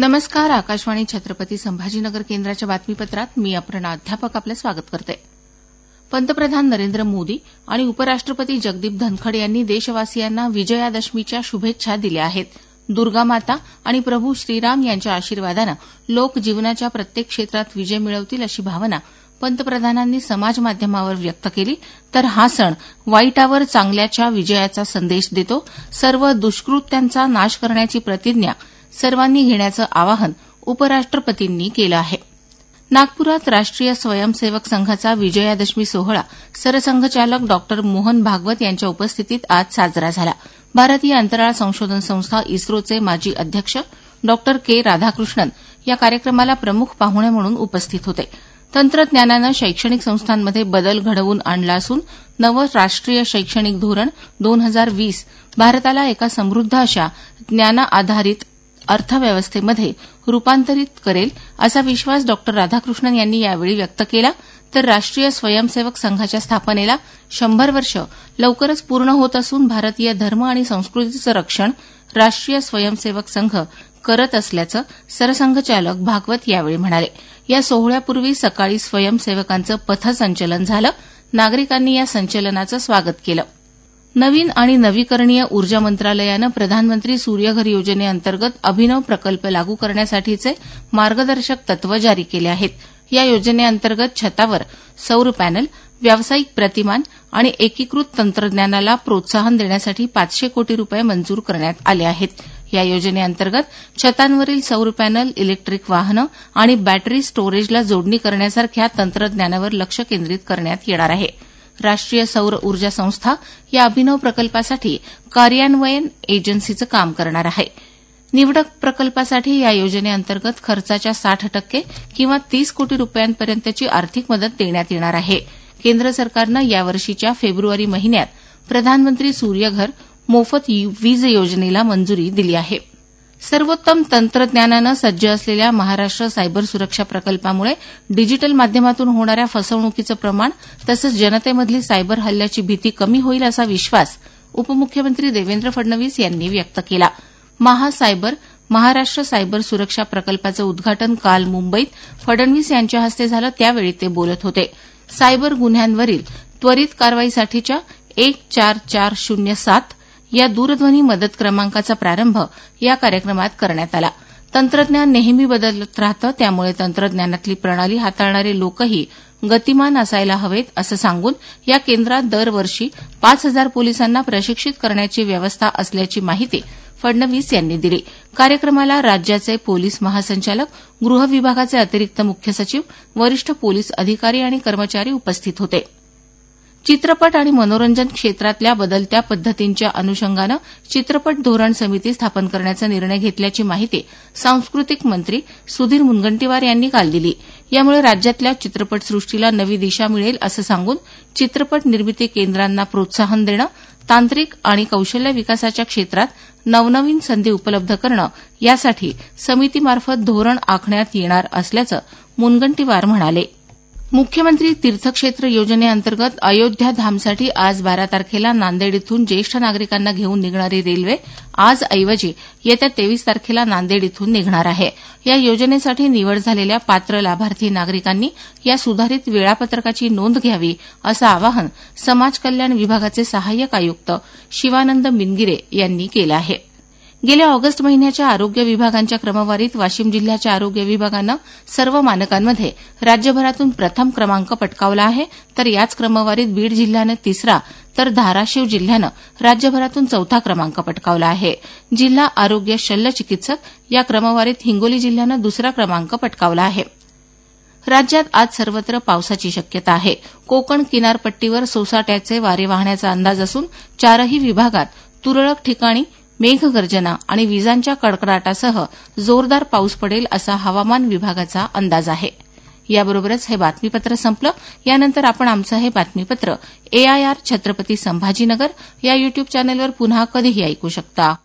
नमस्कार. आकाशवाणी छत्रपती संभाजीनगर केंद्राच्या बातमीपत्रात मी अपर्णा अध्यापक आपलं स्वागत करते. पंतप्रधान नरेंद्र मोदी आणि उपराष्ट्रपती जगदीप धनखड यांनी देशवासियांना विजयादशमीच्या शुभेच्छा दिल्या आहेत. दुर्गामाता आणि प्रभू श्रीराम यांच्या आशीर्वादानं लोक जीवनाच्या प्रत्येक क्षेत्रात विजय मिळवतील अशी भावना पंतप्रधानांनी समाजमाध्यमावर व्यक्त केली. तर हा सण वाईटावर चांगल्याच्या विजयाचा संदेश देतो. सर्व दुष्कृत्यांचा नाश करण्याची प्रतिज्ञा सर्वांनी घेण्याचं आवाहन उपराष्ट्रपतींनी केलं आहे. नागपुरात राष्ट्रीय स्वयंसेवक संघाचा विजयादशमी सोहळा सरसंघचालक डॉ मोहन भागवत यांच्या उपस्थितीत आज साजरा झाला. भारतीय अंतराळ संशोधन संस्था इस्रोचे माजी अध्यक्ष डॉ के राधाकृष्णन या कार्यक्रमाला प्रमुख पाहुणे म्हणून उपस्थित होते. तंत्रज्ञानानं शैक्षणिक संस्थांमध्ये बदल घडवून आणला असून नवं राष्ट्रीय शैक्षणिक धोरण 2020 भारताला एका समृद्ध अशा ज्ञानाधारित अर्थव्यवस्थेमध्ये रूपांतरित करेल असा विश्वास डॉ राधाकृष्णन यांनी यावेळी व्यक्त केला. तर राष्ट्रीय स्वयंसेवक संघाच्या स्थापनेला 100 वर्ष लवकरच पूर्ण होत असून भारतीय धर्म आणि संस्कृतीचं रक्षण राष्ट्रीय स्वयंसेवक संघ करत असल्याचं सरसंघचालक भागवत यावेळी म्हणाले. या सोहळ्यापूर्वी सकाळी स्वयंसेवकांचं पथसंचलन झालं. नागरिकांनी या संचलनाचं स्वागत केलं. नवीन आणि नवीकरणीय ऊर्जा मंत्रालयानं प्रधानमंत्री सूर्यघर योजनेअंतर्गत अभिनव प्रकल्प लागू करण्यासाठीचे मार्गदर्शक तत्व जारी केले आहेत. या योजनेअंतर्गत छतावर सौर पॅनल, व्यावसायिक प्रतिमान आणि एकीकृत तंत्रज्ञानाला प्रोत्साहन देण्यासाठी 500 कोटी रुपये मंजूर करण्यात आले आहेत. या योजनेअंतर्गत छतांवरील सौर पॅनल, इलेक्ट्रिक वाहनं आणि बॅटरी स्टोरेजला जोडणी करण्यासारख्या तंत्रज्ञानावर लक्ष केंद्रित करण्यात येणार आहे. राष्ट्रीय सौर ऊर्जा संस्था या अभिनव प्रकल्पासाठी कार्यान्वयन एजन्सीचं काम करणार आहे. निवडक प्रकल्पासाठी या योजनेअंतर्गत खर्चाच्या 60% किंवा 30 कोटी रुपयांपर्यंतची आर्थिक मदत देण्यात येणार आहे. केंद्र सरकारनं यावर्षीच्या फेब्रुवारी महिन्यात प्रधानमंत्री सूर्यघर मोफत वीज योजनेला मंजुरी दिली आहे. सर्वोत्तम तंत्रज्ञानानं सज्ज असलेल्या महाराष्ट्र सायबर सुरक्षा प्रकल्पामुळे डिजिटल माध्यमातून होणाऱ्या फसवणुकीचं प्रमाण तसंच जनतेमधली सायबर हल्ल्याची भीती कमी होईल असा विश्वास उपमुख्यमंत्री देवेंद्र फडणवीस यांनी व्यक्त केला. महाराष्ट्र सायबर सुरक्षा प्रकल्पाचं उद्घाटन काल मुंबईत फडणवीस यांच्या हस्ते झालं. त्यावेळी ते बोलत होते. सायबर गुन्ह्यांवरील त्वरित कारवाईसाठीच्या 14407 या दूरध्वनी मदत क्रमांकाचा प्रारंभ या कार्यक्रमात करण्यात आला. तंत्रज्ञान नेहमी बदलत राहतं, त्यामुळे तंत्रज्ञानातली प्रणाली हाताळणारे लोकही गतिमान असायला हवेत असं सांगून या केंद्रात दरवर्षी 5,000 पोलिसांना प्रशिक्षित करण्याची व्यवस्था असल्याची माहिती फडणवीस यांनी दिली. कार्यक्रमाला राज्याचे पोलीस महासंचालक, गृह विभागाचे अतिरिक्त मुख्य सचिव, वरिष्ठ पोलीस अधिकारी आणि कर्मचारी उपस्थित होते. चित्रपट आणि मनोरंजन क्षेत्रातल्या बदलत्या पद्धतींच्या अनुषंगानं चित्रपट धोरण समिती स्थापन करण्याचा निर्णय घेतल्याची माहिती सांस्कृतिक मंत्री सुधीर मुनगंटीवार यांनी काल दिली. यामुळे राज्यातल्या चित्रपटसृष्टीला नवी दिशा मिळेल असं सांगून चित्रपट निर्मिती केंद्रांना प्रोत्साहन देणं, तांत्रिक आणि कौशल्य विकासाच्या क्षेत्रात नवनवीन संधी उपलब्ध करणं यासाठी समितीमार्फत धोरण आखण्यात येणार असल्याचं मुनगंटीवार म्हणाले. मुख्यमंत्री तीर्थक्षेत्र योजनेअंतर्गत अयोध्या धामसाठी आज 12 तारखेला नांदेड इथून ज्येष्ठ नागरिकांना घेऊन निघणारी रेल्वे आज ऐवजी येत्या 23 तारखेला नांदेड इथून निघणार आहे. या योजनेसाठी निवड झालेल्या पात्र लाभार्थी नागरिकांनी या सुधारित वेळापत्रकाची नोंद घ्यावी असं आवाहन समाज कल्याण विभागाचे सहाय्यक आयुक्त शिवानंद मिनगिरे यांनी केलं आहे. गेल्या ऑगस्ट महिन्याच्या आरोग्य विभागांच्या क्रमवारीत वाशिम जिल्ह्याच्या आरोग्य विभागानं सर्व मानकांमध्ये राज्यभरातून प्रथम क्रमांक पटकावला आहे. तर याच क्रमवारीत बीड जिल्ह्यानं तिसरा तर धाराशिव जिल्ह्यानं राज्यभरातून चौथा क्रमांक पटकावला आहे. जिल्हा आरोग्य शल्यचिकित्सक या क्रमवारीत हिंगोली जिल्ह्यानं दुसरा क्रमांक पटकावला आहे. राज्यात आज सर्वत्र पावसाची शक्यता आहे. कोकण किनारपट्टीवर सोसाट्याचे वारे वाहण्याचा अंदाज असून 4ही विभागात तुरळक ठिकाणी मेघगर्जना आणि विजांच्या कडकडाटासह जोरदार पाऊस पडेल असा हवामान विभागाचा अंदाज आहे. याबरोबरच हे बातमीपत्र संपलं. यानंतर आपण आमचं हे बातमीपत्र AIR छत्रपती संभाजीनगर या युट्यूब चॅनेलवर पुन्हा कधीही ऐकू शकता.